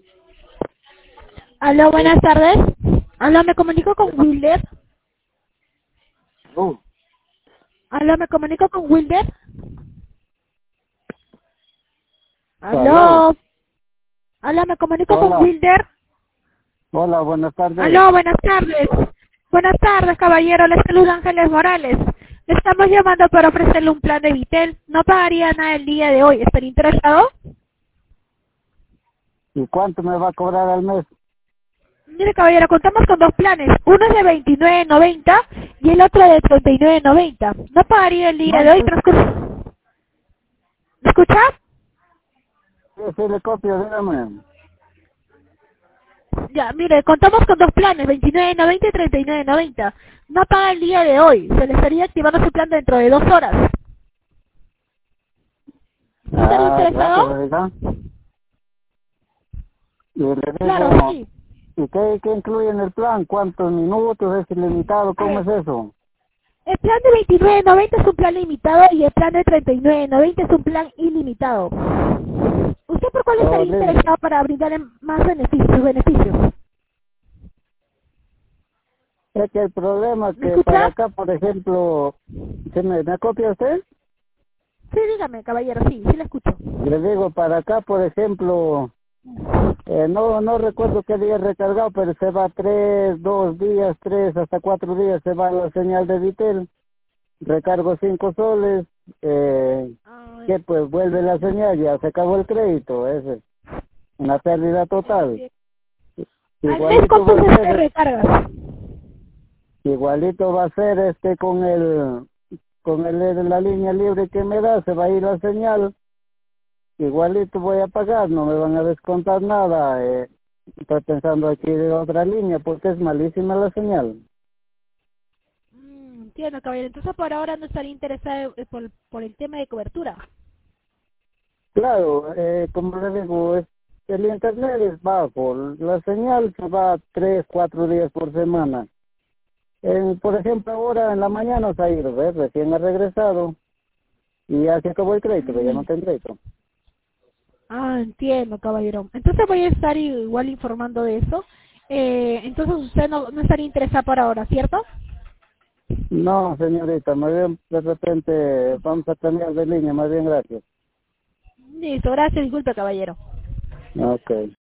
Aló, buenas tardes. Aló, me comunico con Wilder. Oh, Aló, me comunico con Wilder. aló. Aló. Aló, me comunico con Hola, Wilder. hola, buenas tardes. Aló, buenas tardes. Buenas tardes, caballero. Les saluda Ángeles Morales. Le estamos llamando para ofrecerle un plan de Vitel. No pagaría nada el día de hoy. ¿Estaría interesado? ¿Y cuánto me va a cobrar al mes? Mire, caballero, contamos con dos planes. Uno es de 29.90 y el otro de 39.90. No pagaría el día de hoy. ¿Cuánto? ¿Me escucha? Ese le copio, dígame. Ya, mire, contamos con dos planes, 29.90 y 39.90. No paga el día de hoy, se le estaría activando su plan dentro de 2 horas. ¿Estaría Ah, gracias, interesado? ¿verdad? Y le Claro, digo, sí. ¿y qué incluye en el plan? ¿Cuántos minutos? ¿Es ilimitado? A ¿Cómo ver, es eso? el plan de 29.90 es un plan limitado y el plan de 39.90 es un plan ilimitado. ¿Usted por cuál Oh, estaría interesado para brindarle más beneficios? es que el problema es ¿Me que para escucha? acá, por ejemplo, ¿me copia usted? Sí, dígame, caballero, sí, sí le escucho. Le digo, para acá, por ejemplo, no recuerdo qué día he recargado, pero se va 2 días, 3 hasta 4 días, se va la señal de Vitel. Recargo 5 soles, Ah, que pues vuelve la señal, ya se acabó el crédito, es una pérdida total. ¿al mes Igualito va cuántos a veces ser, recargas? igualito va a ser con la línea libre que me da, se va a ir la señal, igualito voy a pagar, no me van a descontar nada, estoy pensando aquí de otra línea porque es malísima la señal. Entiendo, caballero. Entonces, por ahora no estaría interesado por el tema de cobertura. Claro, como le digo, el internet es bajo, la señal se va 3, 4 días por semana. Por ejemplo, ahora en la mañana se ha ido, ¿ves? Recién ha regresado y ya se acabó el crédito, pero ya Mm. no tengo crédito. Entiendo, caballero. Entonces voy a estar igual informando de eso. Entonces usted no estaría interesado por ahora, ¿cierto? No, señorita, más bien de repente vamos a cambiar de línea, más bien gracias. Listo, gracias, disculpe, caballero. Ok.